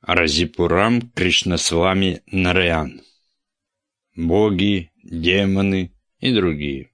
Разипурам Кришнасвами Нараян. Боги, демоны и другие.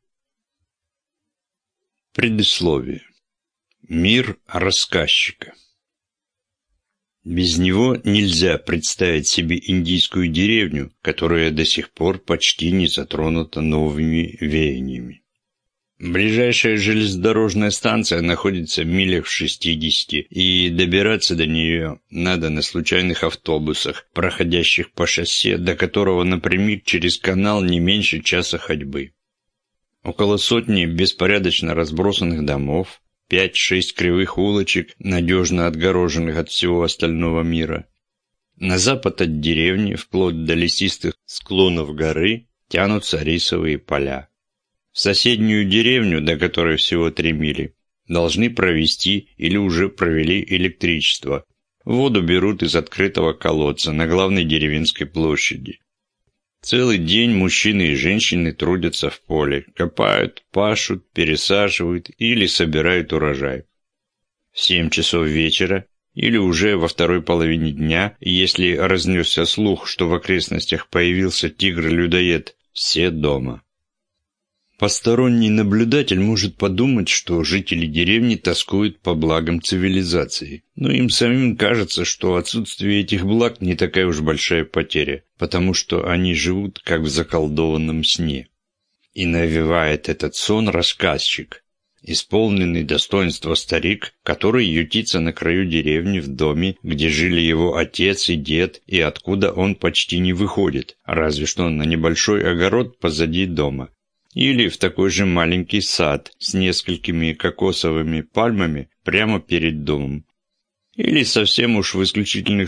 Предисловие. Мир рассказчика. Без него нельзя представить себе индийскую деревню, которая до сих пор почти не затронута новыми веяниями. Ближайшая железнодорожная станция находится в милях в 60, и добираться до нее надо на случайных автобусах, проходящих по шоссе, до которого напрямик через канал не меньше часа ходьбы. Около сотни беспорядочно разбросанных домов, 5-6 кривых улочек, надежно отгороженных от всего остального мира. На запад от деревни, вплоть до лесистых склонов горы, тянутся рисовые поля. В соседнюю деревню, до которой всего 3 мили, должны провести или уже провели электричество. Воду берут из открытого колодца на главной деревенской площади. Целый день мужчины и женщины трудятся в поле, копают, пашут, пересаживают или собирают урожай. В 7 часов вечера или уже во второй половине дня, если разнесся слух, что в окрестностях появился тигр-людоед, все дома. Посторонний наблюдатель может подумать, что жители деревни тоскуют по благам цивилизации, но им самим кажется, что отсутствие этих благ не такая уж большая потеря, потому что они живут как в заколдованном сне. И навевает этот сон рассказчик, исполненный достоинства старик, который ютится на краю деревни в доме, где жили его отец и дед, и откуда он почти не выходит, разве что на небольшой огород позади дома. Или в такой же маленький сад с несколькими кокосовыми пальмами прямо перед домом. Или совсем уж в исключительных